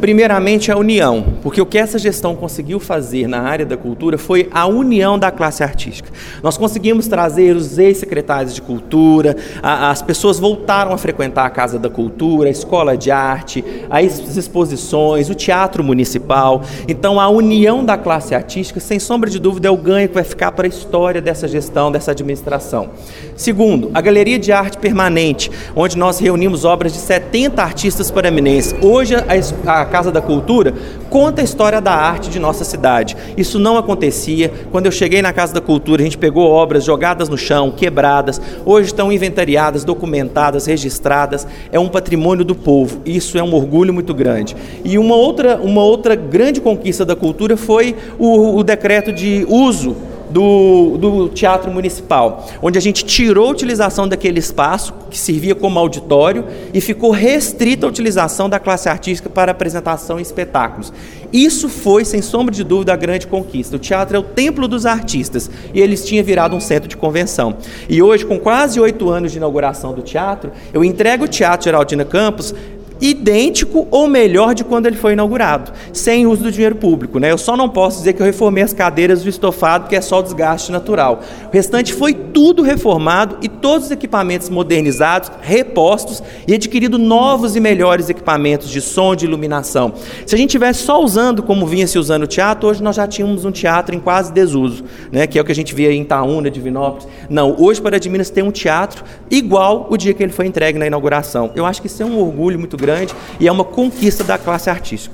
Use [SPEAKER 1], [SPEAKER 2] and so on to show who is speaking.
[SPEAKER 1] Primeiramente, a união, porque o que essa gestão conseguiu fazer na área da cultura foi a união da classe artística. Nós conseguimos trazer os ex-secretários de cultura, as pessoas voltaram a frequentar a Casa da Cultura, a Escola de Arte, as exposições, o Teatro Municipal. Então, a união da classe artística, sem sombra de dúvida, é o ganho que vai ficar para a história dessa gestão, dessa administração. Segundo, a Galeria de Arte Permanente, onde nós reunimos obras de 70 artistas paraminenses. Hoje, a Casa da Cultura conta a história da arte de nossa cidade. Isso não acontecia. Quando eu cheguei na Casa da Cultura, a gente pegou obras jogadas no chão, quebradas, hoje estão inventariadas, documentadas, registradas. É um patrimônio do povo. Isso é um orgulho muito grande. E uma outra grande conquista da cultura foi o decreto de uso do Teatro Municipal, onde a gente tirou a utilização daquele espaço que servia como auditório e ficou restrita a utilização da classe artística para apresentação e espetáculos. Isso foi, sem sombra de dúvida, a grande conquista. O teatro é o templo dos artistas e eles tinham virado um centro de convenção. E hoje, com quase 8 anos de inauguração do teatro, eu entrego o Teatro Geraldina Campos idêntico ou melhor de quando ele foi inaugurado, sem uso do dinheiro público, né? Eu só não posso dizer que eu reformei as cadeiras do estofado, que é só o desgaste natural. O restante foi tudo reformado e todos os equipamentos modernizados, repostos e adquirido novos e melhores equipamentos de som, de iluminação. Se a gente tivesse só usando como vinha se usando o teatro, hoje nós já tínhamos um teatro em quase desuso, né? Que é o que a gente via em Itaúna, Divinópolis. Não, hoje para de Minas tem um teatro igual o dia que ele foi entregue na inauguração. Eu acho que isso é um orgulho muito grande e é uma conquista da classe artística.